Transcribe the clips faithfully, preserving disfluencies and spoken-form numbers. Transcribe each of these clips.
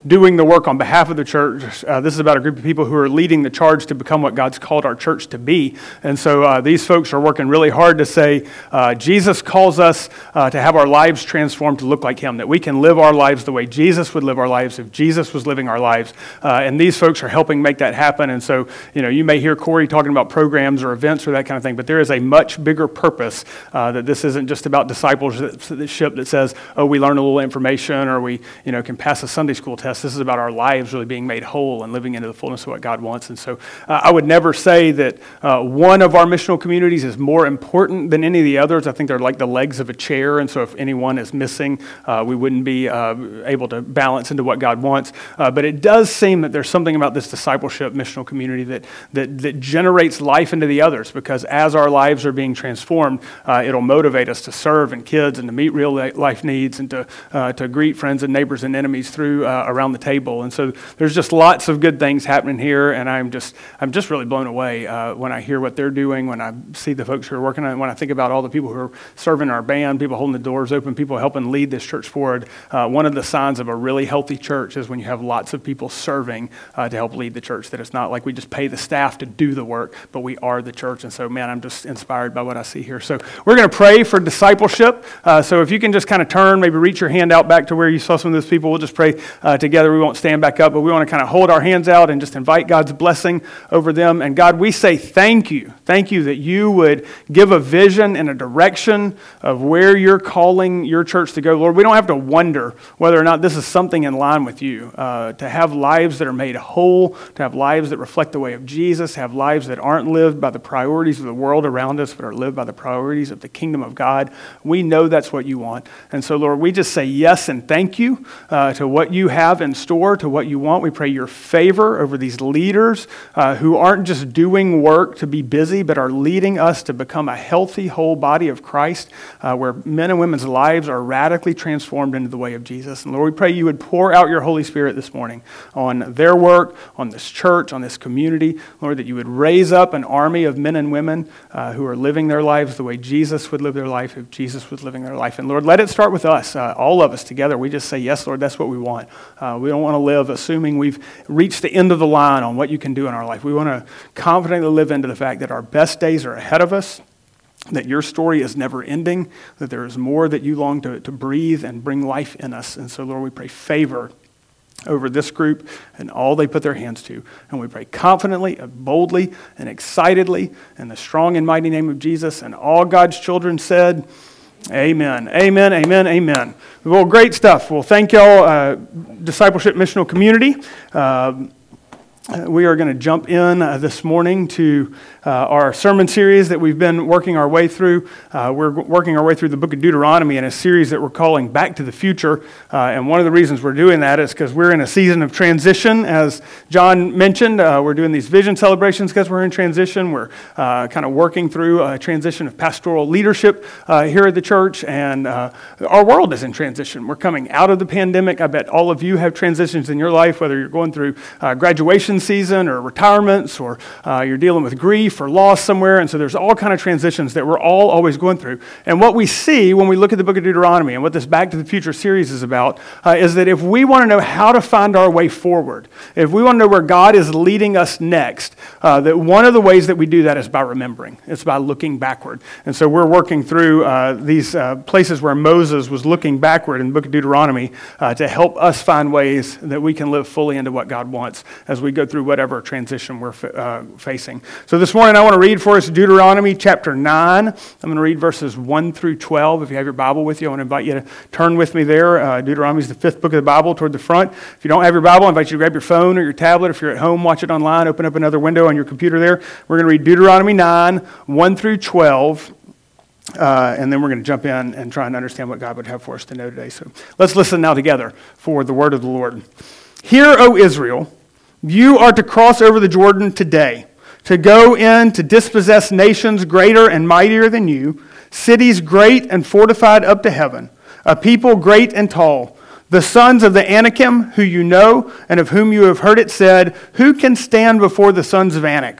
doing the work on behalf of the church. Uh, this is about a group of people who are leading the charge to become what God's called our church to be. And so uh, these folks are working really hard to say, uh, Jesus calls us uh, to have our lives transformed to look like him, that we can live our lives the way Jesus would live our lives if Jesus was living our lives. Uh, and these folks are helping make that happen. And so, you know, you may hear Corey talking about programs or events or that kind of thing, but there is a much bigger purpose uh, that this isn't just about discipleship that says, oh, we learn a little information or we, you know, can pass a Sunday school test. This is about our lives really being made whole and living into the fullness of what God wants. And so uh, I would never say that uh, one of our missional communities is more important than any of the others. I think they're like the legs of a chair. And so if anyone is missing, uh, we wouldn't be uh, able to balance into what God wants. Uh, but it does seem that there's something about this discipleship missional community that, that, that generates life into the others, because as our lives are being transformed, uh, it'll motivate us to serve in kids and to meet real life needs and to, uh, to greet friends and neighbors and enemies through uh, around the table. And so there's just lots of good things happening here, and I'm just I'm just really blown away uh, when I hear what they're doing, when I see the folks who are working on it, when I think about all the people who are serving our band, people holding the doors open, people helping lead this church forward. Uh, one of the signs of a really healthy church is when you have lots of people serving uh, to help lead the church, that it's not like we just pay the staff to do the work, but we are the church. And so, man, I'm just inspired by what I see here. So we're going to pray for discipleship. Uh, so if you can just kind of turn, maybe reach your hand out back to where you saw some of those people, we'll just pray uh, together. We won't stand back up, but we want to kind of hold our hands out and just invite God's blessing over them. And God, we say thank you. Thank you that you would give a vision and a direction of where you're calling your church to go. Lord, we don't have to wonder whether or not this is something in line with you. Uh, to have lives that are made whole, to have lives that reflect the way of Jesus, have lives that aren't lived by the priorities of the world around us, but are lived by the priorities of the kingdom of God. We know that's what you want. And so, Lord, we just say yes and thank you uh, to what you have in store, to what you want. We pray your favor over these leaders uh, who aren't just doing work to be busy, but are leading us to become a healthy, whole body of Christ, uh, where men and women's lives are radically transformed into the way of Jesus. And Lord, we pray you would pour out your Holy Spirit this morning on their work, on this church, on this community. Lord, that you would raise up an army of men and women uh, who are living their lives the way Jesus would live their life if Jesus was living their life. And Lord, let it start with us, uh, all of us together. We just say, yes, Lord, that's what we want. Uh, we don't want to live assuming we've reached the end of the line on what you can do in our life. We want to confidently live into the fact that our best days are ahead of us, that your story is never ending, that there is more that you long to, to breathe and bring life in us. And so, Lord, we pray favor over this group and all they put their hands to. And we pray confidently and boldly and excitedly in the strong and mighty name of Jesus. And all God's children said, amen, amen, amen, amen. Well, great stuff. Well, thank y'all, uh, Discipleship Missional Community. Uh, we are going to jump in uh, this morning to uh, our sermon series that we've been working our way through. Uh, we're working our way through the book of Deuteronomy in a series that we're calling Back to the Future. Uh, and one of the reasons we're doing that is because we're in a season of transition. As John mentioned, uh, we're doing these vision celebrations because we're in transition. We're uh, kind of working through a transition of pastoral leadership uh, here at the church. And uh, our world is in transition. We're coming out of the pandemic. I bet all of you have transitions in your life, whether you're going through uh, graduation season or retirements, or uh, you're dealing with grief or loss somewhere. And so there's all kind of transitions that we're all always going through. And what we see when we look at the book of Deuteronomy and what this Back to the Future series is about uh, is that if we want to know how to find our way forward, if we want to know where God is leading us next, uh, that one of the ways that we do that is by remembering. It's by looking backward. And so we're working through uh, these uh, places where Moses was looking backward in the book of Deuteronomy uh, to help us find ways that we can live fully into what God wants as we go through whatever transition we're uh, facing. So this morning I want to read for us Deuteronomy chapter nine. I'm going to read verses one through twelve. If you have your Bible with you, I want to invite you to turn with me there. Uh, Deuteronomy is the fifth book of the Bible toward the front. If you don't have your Bible, I invite you to grab your phone or your tablet. If you're at home, watch it online, open up another window on your computer there. We're going to read Deuteronomy nine, one through twelve. Uh, and then we're going to jump in and try and understand what God would have for us to know today. So let's listen now together for the word of the Lord. Hear, O Israel, you are to cross over the Jordan today, to go in to dispossess nations greater and mightier than you, cities great and fortified up to heaven, a people great and tall, the sons of the Anakim, who you know, and of whom you have heard it said, who can stand before the sons of Anak?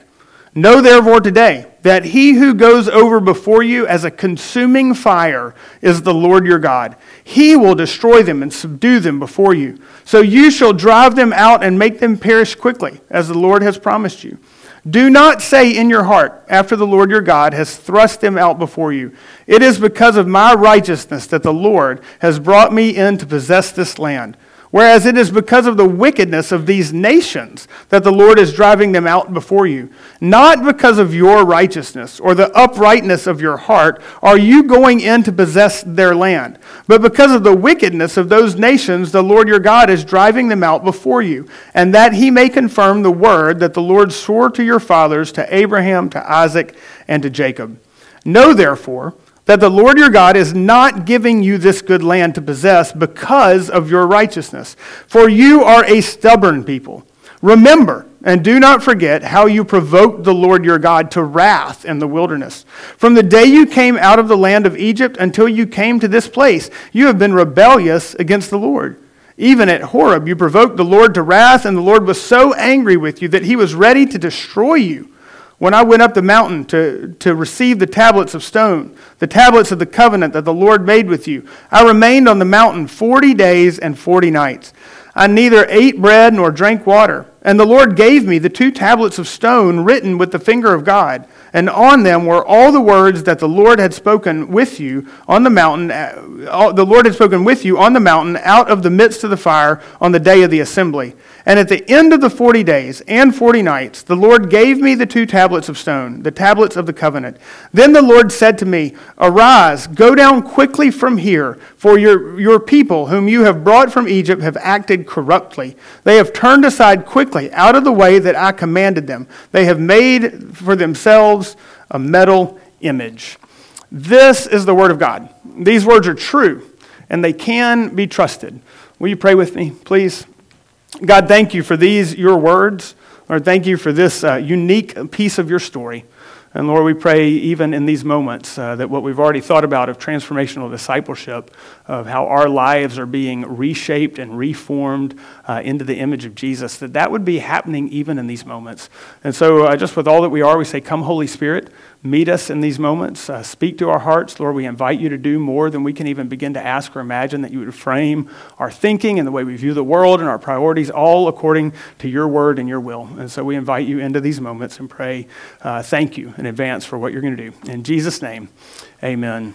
Know therefore today that he who goes over before you as a consuming fire is the Lord your God. He will destroy them and subdue them before you. So you shall drive them out and make them perish quickly, as the Lord has promised you. Do not say in your heart, after the Lord your God has thrust them out before you, it is because of my righteousness that the Lord has brought me in to possess this land. Whereas it is because of the wickedness of these nations that the Lord is driving them out before you. Not because of your righteousness or the uprightness of your heart are you going in to possess their land, but because of the wickedness of those nations the Lord your God is driving them out before you, and that he may confirm the word that the Lord swore to your fathers, to Abraham, to Isaac, and to Jacob. Know therefore that the Lord your God is not giving you this good land to possess because of your righteousness, for you are a stubborn people. Remember and do not forget how you provoked the Lord your God to wrath in the wilderness. From the day you came out of the land of Egypt until you came to this place, you have been rebellious against the Lord. Even at Horeb you provoked the Lord to wrath, and the Lord was so angry with you that he was ready to destroy you. When I went up the mountain to, to receive the tablets of stone, the tablets of the covenant that the Lord made with you, I remained on the mountain forty days and forty nights. I neither ate bread nor drank water. And the Lord gave me the two tablets of stone written with the finger of God. And on them were all the words that the Lord had spoken with you on the mountain. Uh, the Lord had spoken with you on the mountain out of the midst of the fire on the day of the assembly. And at the end of the forty days and forty nights, the Lord gave me the two tablets of stone, the tablets of the covenant. Then the Lord said to me, Arise, go down quickly from here, for your, your people whom you have brought from Egypt have acted corruptly. They have turned aside quickly out of the way that I commanded them. They have made for themselves a metal image. This is the word of God. These words are true, and they can be trusted. Will you pray with me, please? God, thank you for these, your words. Lord, thank you for this uh, unique piece of your story. And Lord, we pray even in these moments uh, that what we've already thought about of transformational discipleship, of how our lives are being reshaped and reformed uh, into the image of Jesus, that that would be happening even in these moments. And so uh, just with all that we are, we say, come Holy Spirit, meet us in these moments, uh, speak to our hearts. Lord, we invite you to do more than we can even begin to ask or imagine, that you would frame our thinking and the way we view the world and our priorities all according to your word and your will. And so we invite you into these moments and pray, uh, thank you in advance for what you're going to do. In Jesus' name, amen.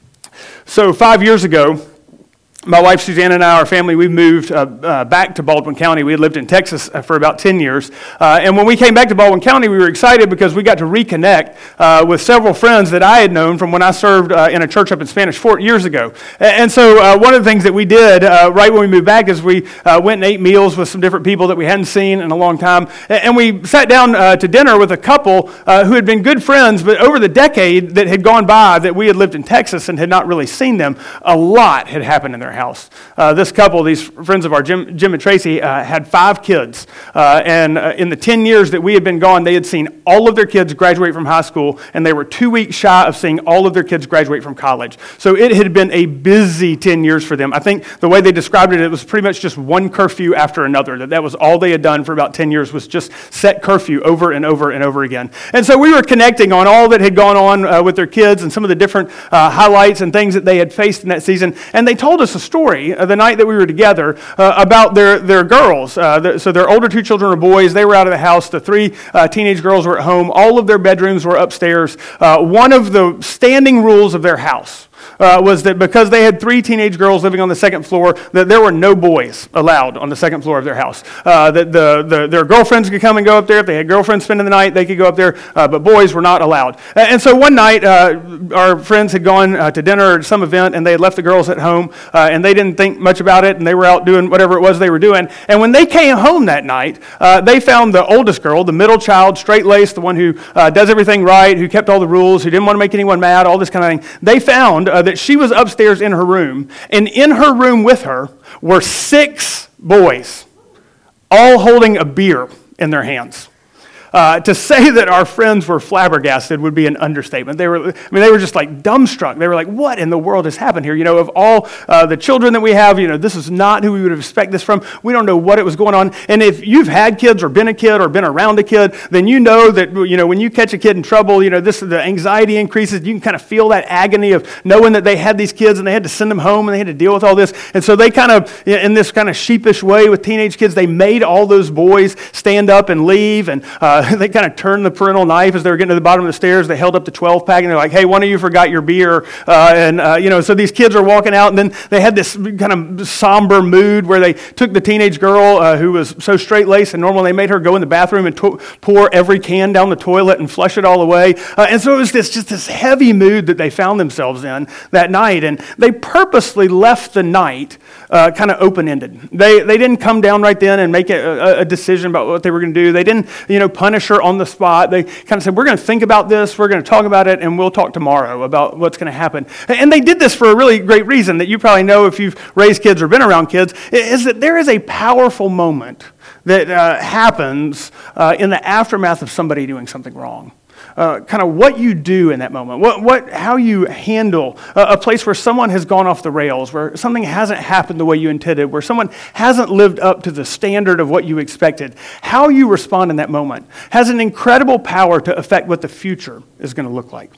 So five years ago, my wife Suzanne and I, our family, we moved uh, uh, back to Baldwin County. We had lived in Texas uh, for about ten years. Uh, and when we came back to Baldwin County, we were excited because we got to reconnect uh, with several friends that I had known from when I served uh, in a church up in Spanish Fort years ago. And so uh, one of the things that we did uh, right when we moved back is we uh, went and ate meals with some different people that we hadn't seen in a long time. And we sat down uh, to dinner with a couple uh, who had been good friends, but over the decade that had gone by that we had lived in Texas and had not really seen them, a lot had happened in their house. Uh, this couple, these friends of our, Jim, Jim and Tracy, uh, had five kids. Uh, and uh, in the ten years that we had been gone, they had seen all of their kids graduate from high school, and they were two weeks shy of seeing all of their kids graduate from college. So it had been a busy ten years for them. I think the way they described it, it was pretty much just one curfew after another. That that was all they had done for about ten years, was just set curfew over and over and over again. And so we were connecting on all that had gone on uh, with their kids and some of the different uh, highlights and things that they had faced in that season. And they told us a story uh, the night that we were together uh, about their, their girls. Uh, the, so their older two children were boys. They were out of the house. The three uh, teenage girls were at home. All of their bedrooms were upstairs. Uh, one of the standing rules of their house Uh, was that because they had three teenage girls living on the second floor, that there were no boys allowed on the second floor of their house. Uh, that the, the their girlfriends could come and go up there. If they had girlfriends spending the night, they could go up there, uh, but boys were not allowed. And so one night, uh, our friends had gone uh, to dinner at some event, and they had left the girls at home, uh, and they didn't think much about it, and they were out doing whatever it was they were doing. And when they came home that night, uh, they found the oldest girl, the middle child, straight-laced, the one who uh, does everything right, who kept all the rules, who didn't want to make anyone mad, all this kind of thing. They found uh, that she was upstairs in her room, and in her room with her were six boys, all holding a beer in their hands. Uh, to say that our friends were flabbergasted would be an understatement. They were, I mean, they were just like dumbstruck. They were like, what in the world has happened here? You know, of all uh, the children that we have, you know, this is not who we would expect this from. We don't know what it was going on. And if you've had kids or been a kid or been around a kid, then you know that, you know, when you catch a kid in trouble, you know, this the anxiety increases. You can kind of feel that agony of knowing that they had these kids and they had to send them home and they had to deal with all this. And so they kind of, in this kind of sheepish way with teenage kids, they made all those boys stand up and leave, and uh, they kind of turned the parental knife as they were getting to the bottom of the stairs. They held up the twelve pack and they're like, hey, one of you forgot your beer. Uh, and, uh, you know, so these kids are walking out, and then they had this kind of somber mood where they took the teenage girl uh, who was so straight-laced and normal, they made her go in the bathroom and to- pour every can down the toilet and flush it all away. Uh, and so it was this just this heavy mood that they found themselves in that night. And they purposely left the night uh, kind of open-ended. They, they didn't come down right then and make a, a decision about what they were going to do. They didn't, you know, punish her on the spot. They kind of said, we're going to think about this, we're going to talk about it, and we'll talk tomorrow about what's going to happen. And they did this for a really great reason that you probably know if you've raised kids or been around kids, is that there is a powerful moment that uh, happens uh, in the aftermath of somebody doing something wrong. Uh, kind of what you do in that moment, what, what, how you handle a, a place where someone has gone off the rails, where something hasn't happened the way you intended, where someone hasn't lived up to the standard of what you expected. How you respond in that moment has an incredible power to affect what the future is going to look like.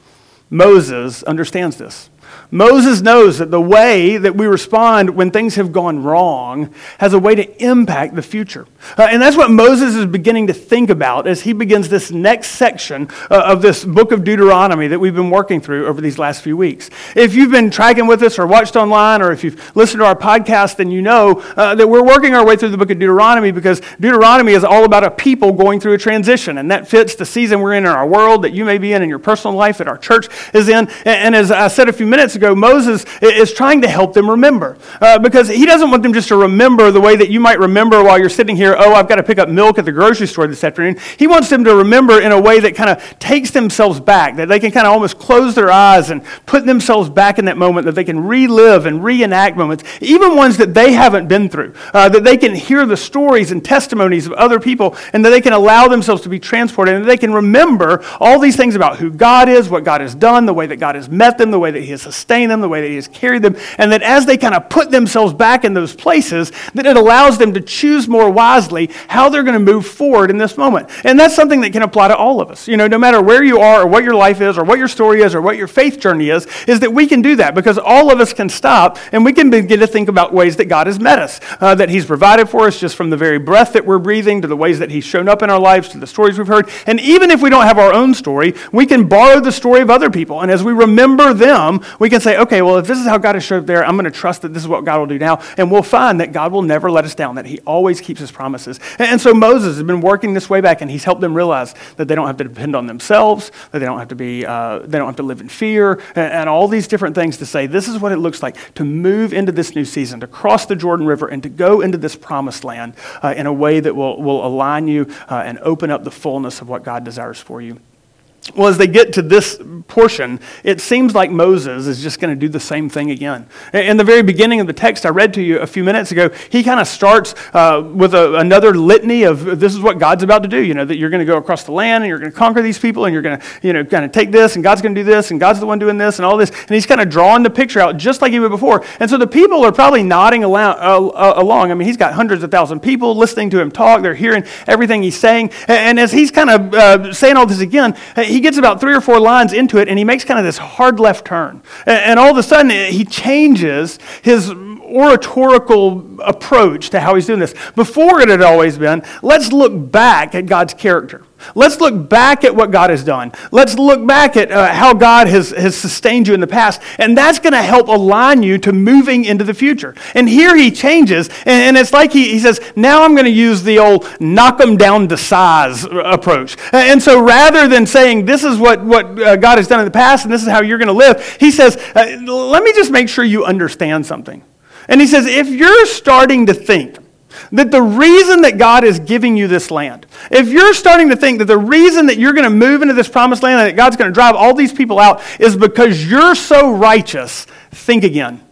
Moses understands this. Moses knows that the way that we respond when things have gone wrong has a way to impact the future. Uh, and that's what Moses is beginning to think about as he begins this next section uh, of this book of Deuteronomy that we've been working through over these last few weeks. If you've been tracking with us or watched online, or if you've listened to our podcast, then you know uh, that we're working our way through the book of Deuteronomy, because Deuteronomy is all about a people going through a transition, and that fits the season we're in in our world, that you may be in in your personal life, that our church is in. And, and as I said a few minutes ago, Moses is trying to help them remember, uh, because he doesn't want them just to remember the way that you might remember while you're sitting here, oh, I've got to pick up milk at the grocery store this afternoon. He wants them to remember in a way that kind of takes themselves back, that they can kind of almost close their eyes and put themselves back in that moment, that they can relive and reenact moments, even ones that they haven't been through, uh, that they can hear the stories and testimonies of other people, and that they can allow themselves to be transported, and that they can remember all these things about who God is, what God has done, the way that God has met them, the way that he has sustained them, the way that he has carried them, and that as they kind of put themselves back in those places, that it allows them to choose more wisely how they're going to move forward in this moment. And that's something that can apply to all of us. You know, no matter where you are or what your life is or what your story is or what your faith journey is, is that we can do that, because all of us can stop and we can begin to think about ways that God has met us, uh, that he's provided for us just from the very breath that we're breathing, to the ways that he's shown up in our lives, to the stories we've heard. And even if we don't have our own story, we can borrow the story of other people. And as we remember them, we can say, okay, well, if this is how God has showed up there, I'm going to trust that this is what God will do now. And we'll find that God will never let us down, that he always keeps his promises. And so Moses has been working this way back, and he's helped them realize that they don't have to depend on themselves, that they don't have to be, uh, they don't have to live in fear, and, and all these different things to say, this is what it looks like to move into this new season, to cross the Jordan River and to go into this promised land uh, in a way that will, will align you uh, and open up the fullness of what God desires for you. Well, as they get to this portion, it seems like Moses is just going to do the same thing again. In the very beginning of the text I read to you a few minutes ago, he kind of starts uh, with a, another litany of this is what God's about to do. You know, that you're going to go across the land and you're going to conquer these people and you're going to, you know, kind of take this, and God's going to do this, and God's the one doing this and all this. And he's kind of drawing the picture out just like he would before. And so the people are probably nodding along. Uh, along. I mean, he's got hundreds of thousands of people listening to him talk. They're hearing everything he's saying. And as he's kind of uh, saying all this again, he gets about three or four lines into it, and he makes kind of this hard left turn. And all of a sudden, he changes his oratorical approach to how he's doing this. Before it had always been, let's look back at God's character. Let's look back at what God has done. Let's look back at uh, how God has, has sustained you in the past. And that's going to help align you to moving into the future. And here he changes. And, and it's like he, he says, now I'm going to use the old knock them down to size approach. And so rather than saying this is what, what uh, God has done in the past and this is how you're going to live, he says, uh, let me just make sure you understand something. And he says, if you're starting to think that the reason that God is giving you this land, if you're starting to think that the reason that you're going to move into this promised land and that God's going to drive all these people out is because you're so righteous, think again.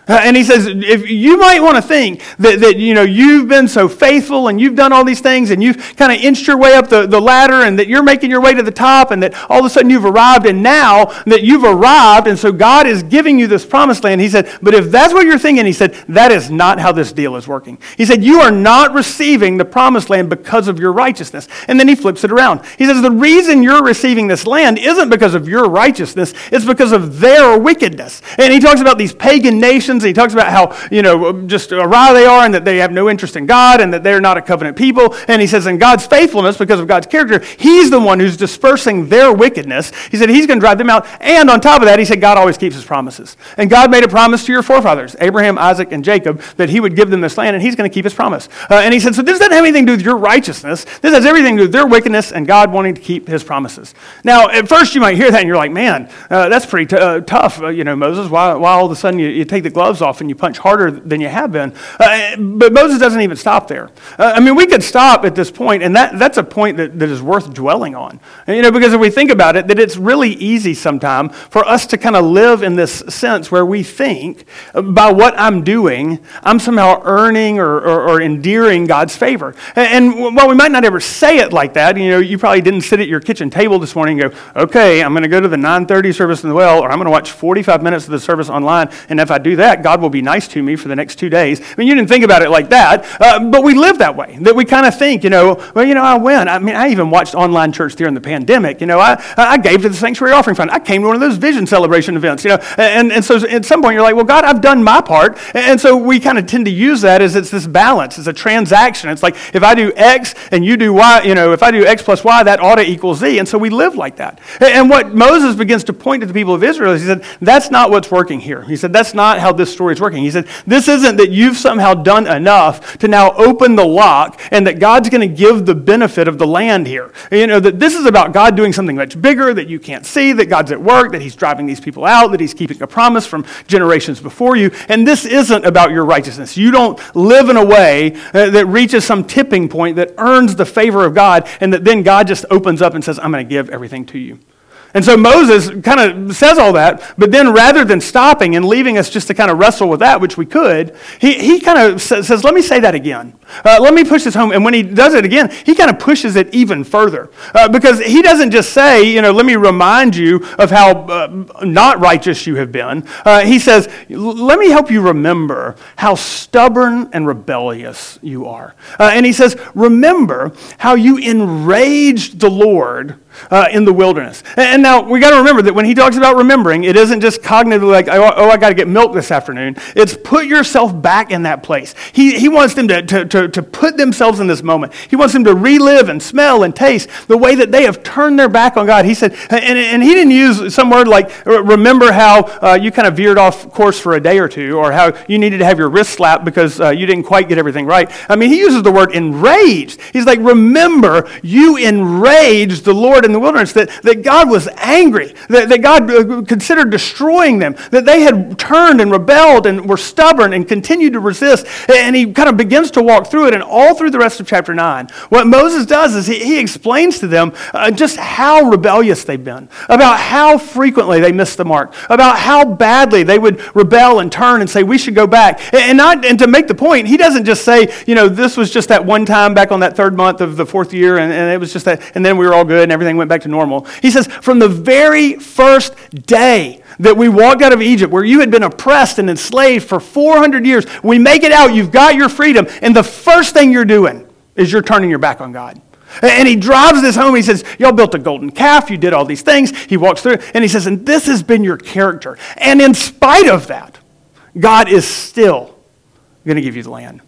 Uh, And he says, if you might want to think that, that, you know, you've been so faithful and you've done all these things and you've kind of inched your way up the, the ladder and that you're making your way to the top and that all of a sudden you've arrived, and now that you've arrived and so God is giving you this promised land, he said, but if that's what you're thinking, he said, that is not how this deal is working. He said, you are not receiving the promised land because of your righteousness. And then he flips it around. He says, the reason you're receiving this land isn't because of your righteousness, it's because of their wickedness. And he talks about these pagan nations. He talks about how, you know, just awry they are and that they have no interest in God and that they're not a covenant people. And he says, in God's faithfulness, because of God's character, he's the one who's dispersing their wickedness. He said he's going to drive them out. And on top of that, he said God always keeps his promises. And God made a promise to your forefathers, Abraham, Isaac, and Jacob, that he would give them this land, and he's going to keep his promise. Uh, and he said, so this doesn't have anything to do with your righteousness. This has everything to do with their wickedness and God wanting to keep his promises. Now, at first you might hear that and you're like, man, uh, that's pretty t- uh, tough, uh, you know, Moses. Why, why all of a sudden you, you take the gloves off and you punch harder than you have been? Uh, but Moses doesn't even stop there. Uh, I mean, we could stop at this point, and that, that's a point that, that is worth dwelling on. And, you know, because if we think about it, that it's really easy sometimes for us to kind of live in this sense where we think, by what I'm doing, I'm somehow earning or, or, or endearing God's favor. And, and while we might not ever say it like that, you know, you probably didn't sit at your kitchen table this morning and go, okay, I'm going to go to the nine thirty service in the well, or I'm going to watch forty-five minutes of the service online, and if I do that, God will be nice to me for the next two days. I mean, you didn't think about it like that, uh, but we live that way, that we kind of think, you know, well, you know, I went. I mean, I even watched online church during the pandemic. You know, I, I gave to the Sanctuary Offering Fund. I came to one of those vision celebration events, you know, and, and so at some point you're like, well, God, I've done my part, and so we kind of tend to use that as it's this balance. It's a transaction. It's like, if I do X and you do Y, you know, if I do X plus Y, that ought to equal Z, and so we live like that. And what Moses begins to point to the people of Israel is he said, that's not what's working here. He said, that's not how this story is working. He said, this isn't that you've somehow done enough to now open the lock and that God's going to give the benefit of the land here. You know, that this is about God doing something much bigger that you can't see, that God's at work, that he's driving these people out, that he's keeping a promise from generations before you. And this isn't about your righteousness. You don't live in a way uh, that reaches some tipping point that earns the favor of God and that then God just opens up and says, I'm going to give everything to you. And so Moses kind of says all that, but then rather than stopping and leaving us just to kind of wrestle with that, which we could, he, he kind of says, let me say that again. Uh, let me push this home. And when he does it again, he kind of pushes it even further. Uh, because he doesn't just say, you know, let me remind you of how uh, not righteous you have been. Uh, he says, let me help you remember how stubborn and rebellious you are. Uh, and he says, remember how you enraged the Lord Uh, in the wilderness. And now we got to remember that when he talks about remembering, it isn't just cognitively like, oh, oh I got to get milk this afternoon. It's put yourself back in that place. He, he wants them to, to, to, to put themselves in this moment. He wants them to relive and smell and taste the way that they have turned their back on God. He said, and, and he didn't use some word like, remember how uh, you kind of veered off course for a day or two, or how you needed to have your wrist slapped because uh, you didn't quite get everything right. I mean, he uses the word enraged. He's like, remember, you enraged the Lord in the wilderness, that, that God was angry, that, that God considered destroying them, that they had turned and rebelled and were stubborn and continued to resist. And he kind of begins to walk through it, and all through the rest of chapter nine, what Moses does is he, he explains to them uh, just how rebellious they've been, about how frequently they missed the mark, about how badly they would rebel and turn and say, we should go back. And, not, and to make the point, he doesn't just say, you know, this was just that one time back on that third month of the fourth year, and, and it was just that, and then we were all good and everything went back to normal. He says, from the very first day that we walked out of Egypt, where you had been oppressed and enslaved for four hundred years, we make it out, you've got your freedom, and the first thing you're doing is you're turning your back on God. And he drives this home. He says, y'all built a golden calf, you did all these things. He walks through, and he says, and this has been your character. And in spite of that, God is still going to give you the land.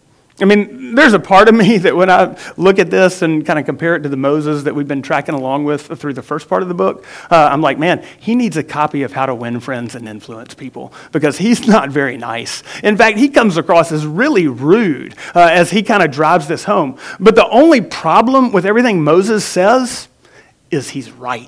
I mean, there's a part of me that when I look at this and kind of compare it to the Moses that we've been tracking along with through the first part of the book, uh, I'm like, man, he needs a copy of How to Win Friends and Influence People, because he's not very nice. In fact, he comes across as really rude uh, as he kind of drives this home. But the only problem with everything Moses says is he's right.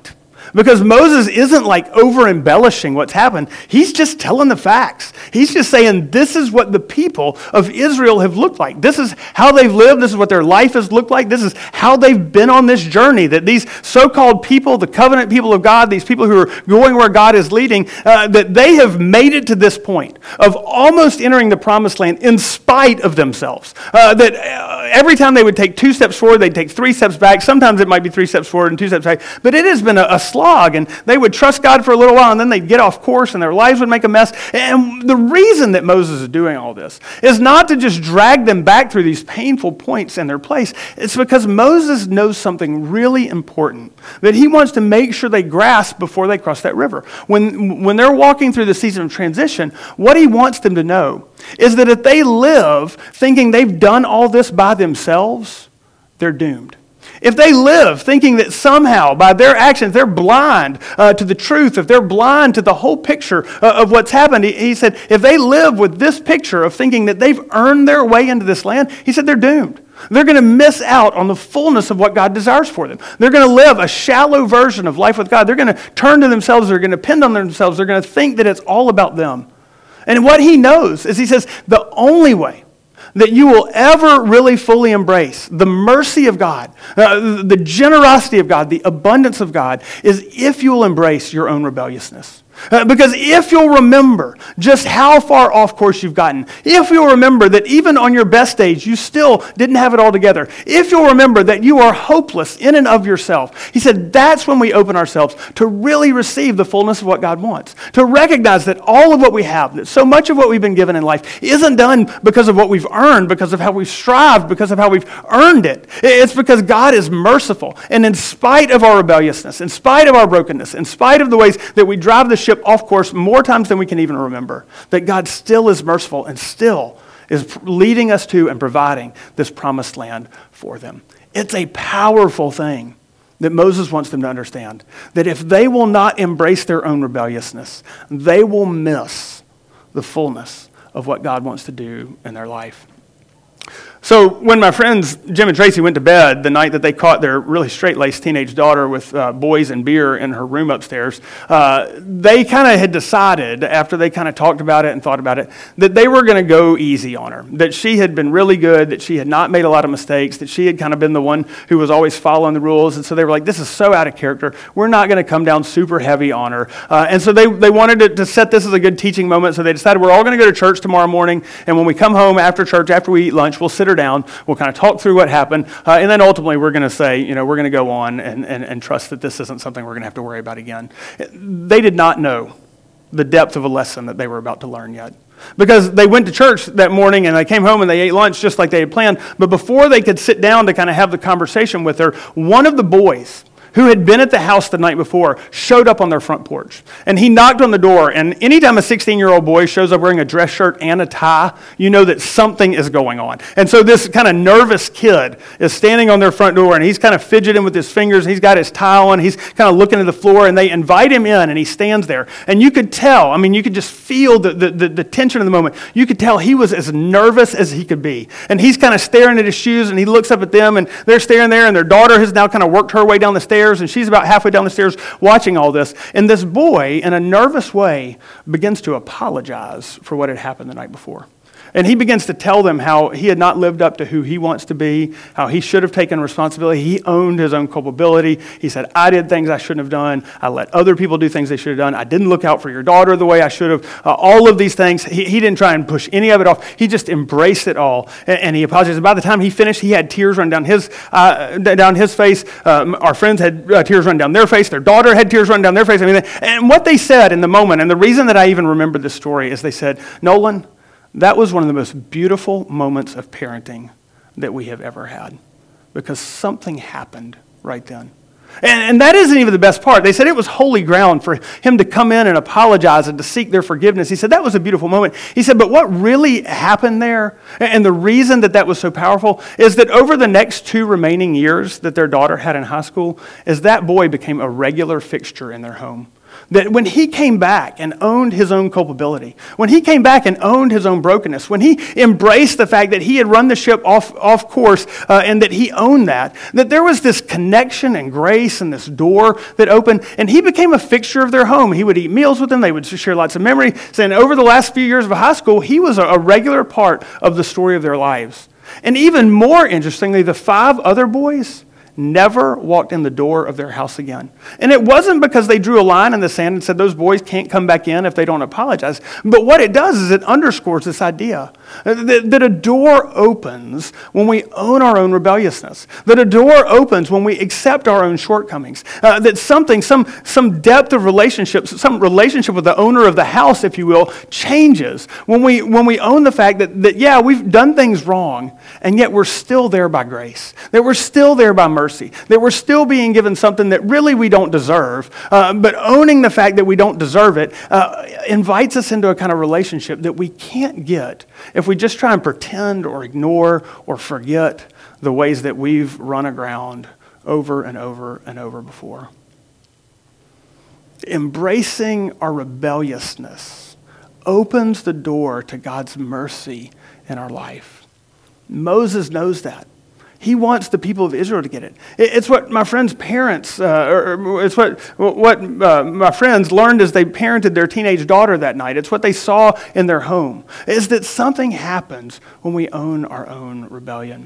Because Moses isn't like over embellishing what's happened. He's just telling the facts. He's just saying this is what the people of Israel have looked like. This is how they've lived. This is what their life has looked like. This is how they've been on this journey. That these so-called people, the covenant people of God, these people who are going where God is leading, uh, that they have made it to this point of almost entering the promised land in spite of themselves. Uh, that uh, every time they would take two steps forward, they'd take three steps back. Sometimes it might be three steps forward and two steps back. But it has been a, a slog, and they would trust God for a little while, and then they'd get off course, and their lives would make a mess. And the reason that Moses is doing all this is not to just drag them back through these painful points in their place. It's because Moses knows something really important that he wants to make sure they grasp before they cross that river. When, when they're walking through the season of transition, what he wants them to know is that if they live thinking they've done all this by themselves, they're doomed. If they live thinking that somehow by their actions they're blind uh, to the truth, if they're blind to the whole picture uh, of what's happened, he, he said, if they live with this picture of thinking that they've earned their way into this land, he said they're doomed. They're going to miss out on the fullness of what God desires for them. They're going to live a shallow version of life with God. They're going to turn to themselves. They're going to depend on themselves. They're going to think that it's all about them. And what he knows is he says the only way that you will ever really fully embrace the mercy of God, uh, the generosity of God, the abundance of God, is if you will embrace your own rebelliousness. Uh, because if you'll remember just how far off course you've gotten, if you'll remember that even on your best days you still didn't have it all together, if you'll remember that you are hopeless in and of yourself, he said that's when we open ourselves to really receive the fullness of what God wants. To recognize that all of what we have, that so much of what we've been given in life isn't done because of what we've earned, because of how we've strived, because of how we've earned it. It's because God is merciful. And in spite of our rebelliousness, in spite of our brokenness, in spite of the ways that we drive the ship off course more times than we can even remember, that God still is merciful and still is leading us to and providing this promised land for them. It's a powerful thing that Moses wants them to understand, that if they will not embrace their own rebelliousness, they will miss the fullness of what God wants to do in their life. So when my friends Jim and Tracy went to bed the night that they caught their really straight-laced teenage daughter with uh, boys and beer in her room upstairs, uh, they kind of had decided, after they kind of talked about it and thought about it, that they were going to go easy on her, that she had been really good, that she had not made a lot of mistakes, that she had kind of been the one who was always following the rules. And so they were like, this is so out of character. We're not going to come down super heavy on her. Uh, and so they, they wanted to, to set this as a good teaching moment. So they decided we're all going to go to church tomorrow morning. And when we come home after church, after we eat lunch, we'll sit her down. We'll kind of talk through what happened. Uh, and then ultimately we're going to say, you know, we're going to go on and, and, and trust that this isn't something we're going to have to worry about again. They did not know the depth of a lesson that they were about to learn yet. Because they went to church that morning and they came home and they ate lunch just like they had planned. But before they could sit down to kind of have the conversation with her, one of the boys who had been at the house the night before showed up on their front porch. And he knocked on the door, and anytime a sixteen-year-old boy shows up wearing a dress shirt and a tie, you know that something is going on. And so this kind of nervous kid is standing on their front door, and he's kind of fidgeting with his fingers, and he's got his tie on, he's kind of looking at the floor, and they invite him in, and he stands there. And you could tell, I mean, you could just feel the, the, the, the tension of the moment. You could tell he was as nervous as he could be. And he's kind of staring at his shoes, and he looks up at them, and they're staring there, and their daughter has now kind of worked her way down the stairs, and she's about halfway down the stairs watching all this. And this boy, in a nervous way, begins to apologize for what had happened the night before. And he begins to tell them how he had not lived up to who he wants to be, how he should have taken responsibility. He owned his own culpability. He said, I did things I shouldn't have done. I let other people do things they should have done. I didn't look out for your daughter the way I should have. Uh, all of these things, he, he didn't try and push any of it off. He just embraced it all. And, and he apologized. And by the time he finished, he had tears run down his uh, down his face. Um, our friends had uh, tears run down their face. Their daughter had tears run down their face. I mean, and what they said in the moment, and the reason that I even remember this story is they said, Nolan, that was one of the most beautiful moments of parenting that we have ever had, because something happened right then. And, and that isn't even the best part. They said it was holy ground for him to come in and apologize and to seek their forgiveness. He said that was a beautiful moment. He said, but what really happened there, and the reason that that was so powerful, is that over the next two remaining years that their daughter had in high school, is that boy became a regular fixture in their home. That when he came back and owned his own culpability, when he came back and owned his own brokenness, when he embraced the fact that he had run the ship off, off course uh, and that he owned that, that there was this connection and grace and this door that opened, and he became a fixture of their home. He would eat meals with them. They would share lots of memory. And over the last few years of high school, he was a, a regular part of the story of their lives. And even more interestingly, the five other boys never walked in the door of their house again. And it wasn't because they drew a line in the sand and said those boys can't come back in if they don't apologize. But what it does is it underscores this idea that, that a door opens when we own our own rebelliousness, that a door opens when we accept our own shortcomings, uh, that something, some, some depth of relationships, some relationship with the owner of the house, if you will, changes when we, when we own the fact that, that, yeah, we've done things wrong, and yet we're still there by grace, that we're still there by mercy. Mercy, that we're still being given something that really we don't deserve, uh, but owning the fact that we don't deserve it uh, invites us into a kind of relationship that we can't get if we just try and pretend or ignore or forget the ways that we've run aground over and over and over before. Embracing our rebelliousness opens the door to God's mercy in our life. Moses knows that. He wants the people of Israel to get it. It's what my friend's parents, uh, or it's what what uh, my friends learned as they parented their teenage daughter that night. It's what they saw in their home, is that something happens when we own our own rebellion.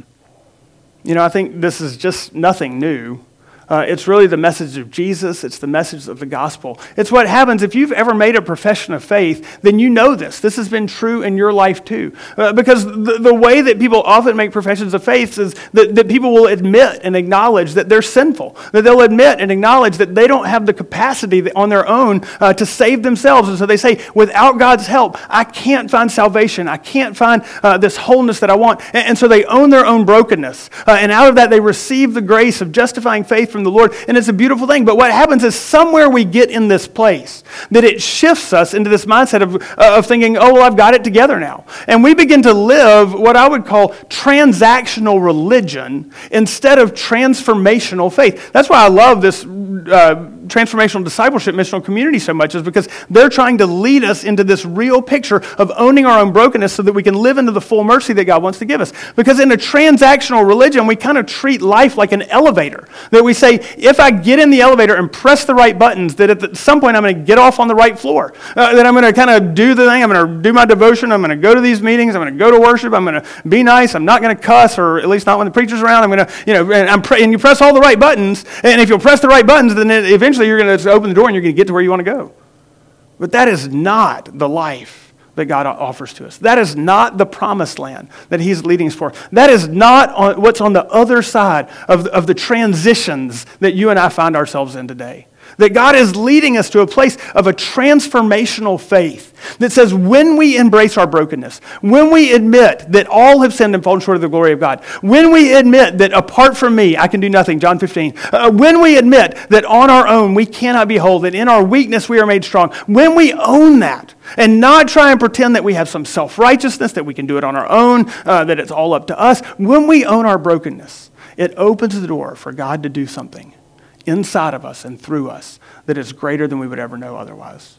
You know, I think this is just nothing new. Uh, it's really the message of Jesus. It's the message of the gospel. It's what happens if you've ever made a profession of faith, then you know this. This has been true in your life too. Uh, because the, the way that people often make professions of faith is that, that people will admit and acknowledge that they're sinful. That they'll admit and acknowledge that they don't have the capacity on their own uh, to save themselves. And so they say, without God's help, I can't find salvation. I can't find uh, this wholeness that I want. And, and so they own their own brokenness. Uh, and out of that, they receive the grace of justifying faith from the Lord, and it's a beautiful thing. But what happens is somewhere we get in this place that it shifts us into this mindset of, uh, of thinking, oh, well, I've got it together now. And we begin to live what I would call transactional religion instead of transformational faith. That's why I love this uh, transformational discipleship missional community so much, is because they're trying to lead us into this real picture of owning our own brokenness so that we can live into the full mercy that God wants to give us. Because in a transactional religion, we kind of treat life like an elevator, that we say, if I get in the elevator and press the right buttons, that at some point I'm going to get off on the right floor, uh, that I'm going to kind of do the thing, I'm going to do my devotion, I'm going to go to these meetings, I'm going to go to worship, I'm going to be nice, I'm not going to cuss, or at least not when the preacher's around, I'm going to, you know, and, I'm pre- and you press all the right buttons, and if you'll press the right buttons, then it, eventually you're going to open the door and you're going to get to where you want to go. But that is not the life that God offers to us. That is not the promised land that he's leading us for. That is not on, what's on the other side of, of the transitions that you and I find ourselves in today. That God is leading us to a place of a transformational faith that says when we embrace our brokenness, when we admit that all have sinned and fallen short of the glory of God, when we admit that apart from me, I can do nothing, John fifteen, uh, when we admit that on our own we cannot be whole, that in our weakness we are made strong, when we own that and not try and pretend that we have some self-righteousness, that we can do it on our own, uh, that it's all up to us, when we own our brokenness, it opens the door for God to do something inside of us and through us that is greater than we would ever know otherwise.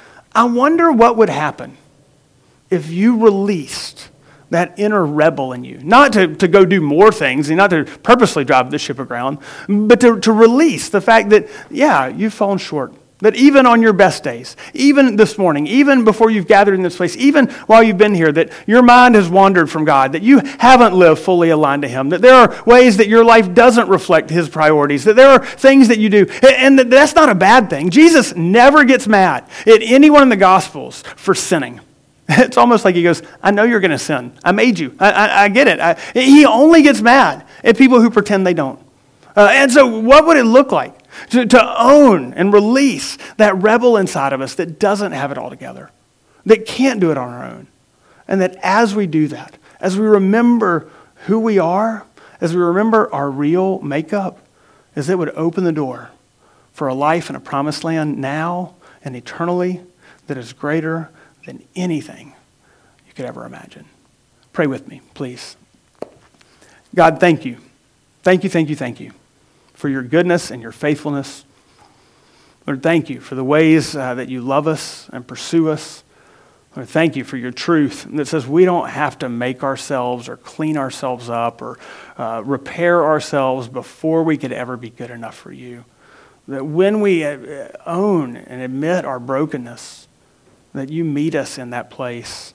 I wonder what would happen if you released that inner rebel in you, not to, to go do more things and not to purposely drive the ship aground, but to, to release the fact that, yeah, you've fallen short. That even on your best days, even this morning, even before you've gathered in this place, even while you've been here, that your mind has wandered from God, that you haven't lived fully aligned to him, that there are ways that your life doesn't reflect his priorities, that there are things that you do, and that's not a bad thing. Jesus never gets mad at anyone in the Gospels for sinning. It's almost like he goes, I know you're going to sin. I made you. I, I, I get it. I, he only gets mad at people who pretend they don't. Uh, and so what would it look like to, to own and release that rebel inside of us that doesn't have it all together, that can't do it on our own? And that as we do that, as we remember who we are, as we remember our real makeup, is it would open the door for a life in a promised land now and eternally that is greater than anything you could ever imagine. Pray with me, please. God, thank you. Thank you, thank you, thank you for your goodness and your faithfulness. Lord, thank you for the ways uh, that you love us and pursue us. Lord, thank you for your truth that says we don't have to make ourselves or clean ourselves up or uh, repair ourselves before we could ever be good enough for you. That when we own and admit our brokenness, that you meet us in that place.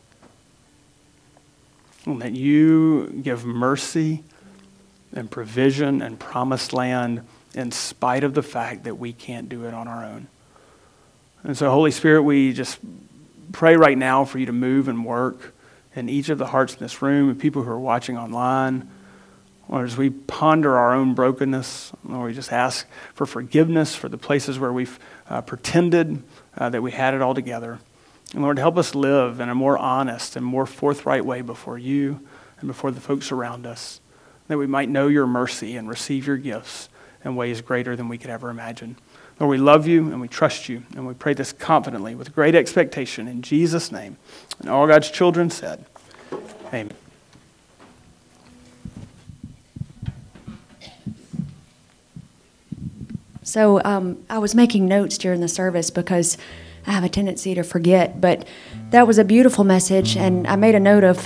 And that you give mercy and provision and promised land in spite of the fact that we can't do it on our own. And so, Holy Spirit, we just pray right now for you to move and work in each of the hearts in this room and people who are watching online. Lord, as we ponder our own brokenness, Lord, we just ask for forgiveness for the places where we've uh, pretended uh, that we had it all together. And Lord, help us live in a more honest and more forthright way before you and before the folks around us, that we might know your mercy and receive your gifts in ways greater than we could ever imagine. Lord, we love you and we trust you, and we pray this confidently with great expectation in Jesus' name. And all God's children said, amen. So um, I was making notes during the service because I have a tendency to forget, but that was a beautiful message, and I made a note of